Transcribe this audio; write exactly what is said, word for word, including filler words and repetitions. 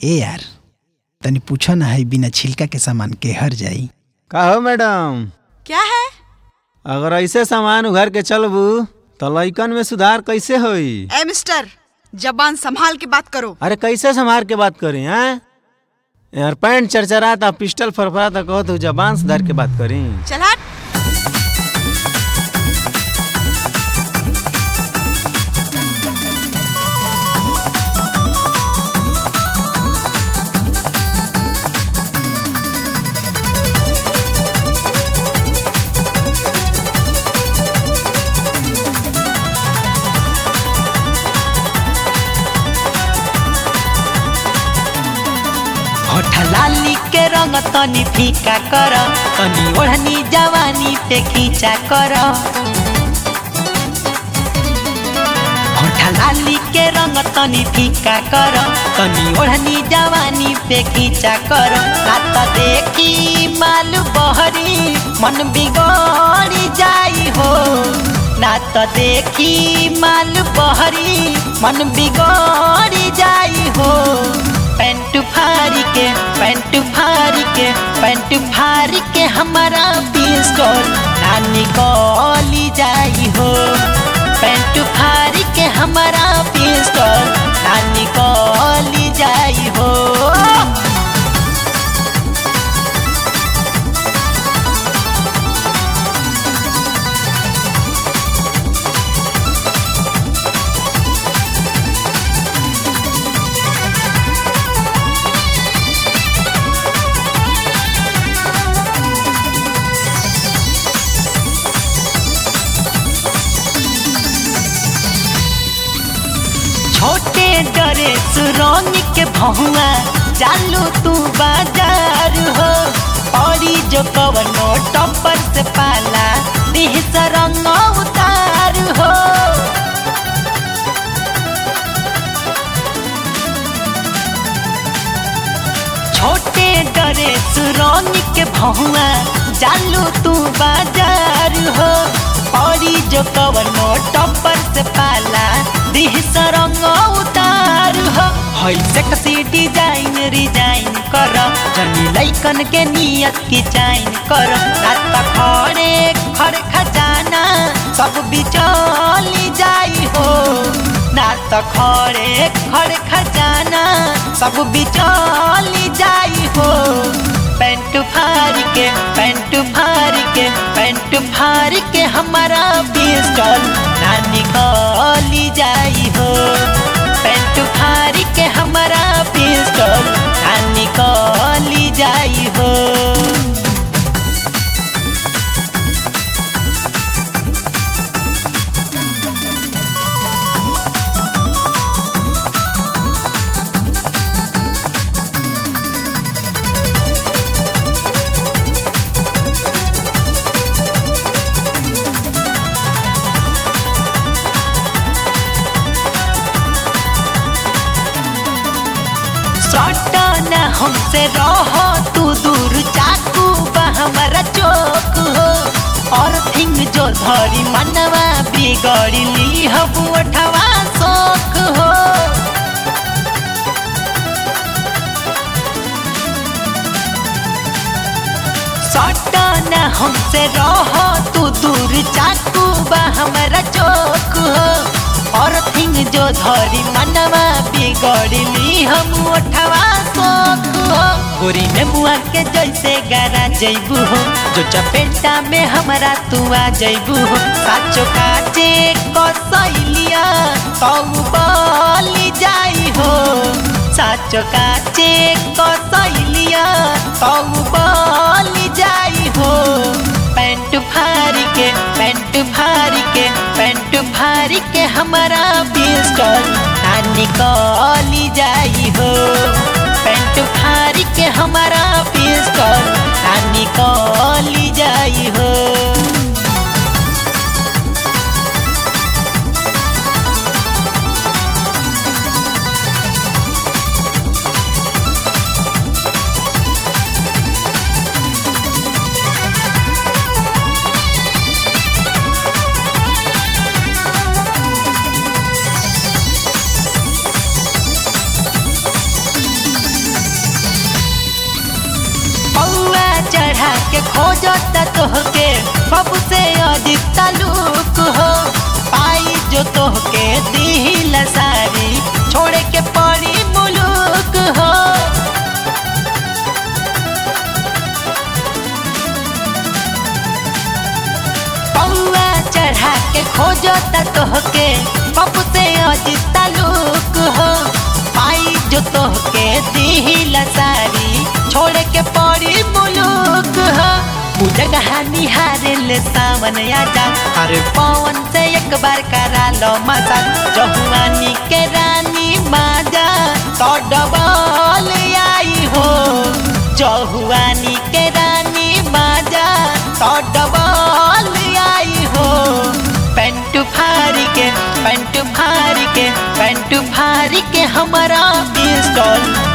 ए यार तनी पूछो ना है बिना छिलका के सामान के हर जाई। का हो मैडम? क्या है? अगर ऐसे सामान उघर के चलबू तो लइकन में सुधार कैसे होई? ए मिस्टर, जबान संभाल के बात करो। अरे कैसे संभाल के बात करी? हैं यार पैंट चरचराता, पिस्टल फरफराता, कहो तो जबान सुधार के बात करी। चल हट। लाली के रंग तनी फीका कर, तनी ओढ़नी जवानी पे खींचा कर। लाली के रंग तनी फीका कर, तनी ओढ़नी जवानी पे खींचा कर। रात देखी माल बहरी मन बिगड़ी जाई हो, नात देखी माल बहरी मन बिगड़ी जाई हो। पैंट फाड़ी के पैंट फाड़ी के पैंट फाड़ी के हमारा पिस्टल ना निकली जाई हो। पैंट फाड़ी के हमारा पिस्टल ना निकली जाई हो। छोटे डरे सुरंग के भहुआ चालू तू बाजार हो, औरी जो कवनो टप्पर से पाला देह सरंग उतार हो। छोटे डरे सुरंग के भहुआ चालू तू बाजार हो, औरी जो कवनो टप्पर से पाला देह सरंग उतार हो। ऐसे कसी डिजाइन रिजाइन कर, जनी लइकन के नियत की चाइन कर। रात खड़े खड़ खजाना सब बिचौली जाई हो, नात खड़े खड़ खजाना सब बिचौली जाई हो। पैंट फाड़ के पैंट फाड़ के पैंट फाड़ के हमारा पिस्टल ना निकली जाई हो। पैंट फाड़ के हमारा पिस्टल ना निकली जाई हो। सटना हमसे रहो तू दूर, चाकू बा हमारा चोक हो। और थिंग जो धरी मनवा बिगड़ी ली हबू अठवा शोक हो। सटना हमसे रहो तू दूर, चाकू बा हमारा चोक हो। और थिंग जो धरी मनवा बिगड़ी ली हम उठवा शोक हो। गोरी ने मुआ के जैसे गारा जैबू हो, जो चपेटा में हमारा तू आ जैबू हो। साचो काचे कसैलिया तौ बोली जाई हो, साचो काचे कसैलिया तौ बोली जाई हो। पैंट फाड़ी के पैंट फाड़ी के पैंट फाड़ी के हमारा पिस्टल ना निकली जाई हो। पैंट फाड़ी के हमारा पिस्टल ना निकली जाई हो। खोजता तोहके बाबू से अजित तालुक हो पाई जो तोहके दिल सारी छोड़े के पड़ी मुलुक हो पौआ चढ़ा के खोजता तोहके बाबू से अजित तालुक हो पाई जो तोहके दिल सारी छोड़े के पड़ी मुलुक हो जगह निहारे ले सावन आजा अरे पवन से एक बार करा लो मजा जहुआनी के रानी माजा तो डबल आई हो जहुआनी के रानी माजा तो डबल आई हो पेंट फारी के पेंट फारी के पेंट फारी के हमारा पिस्टल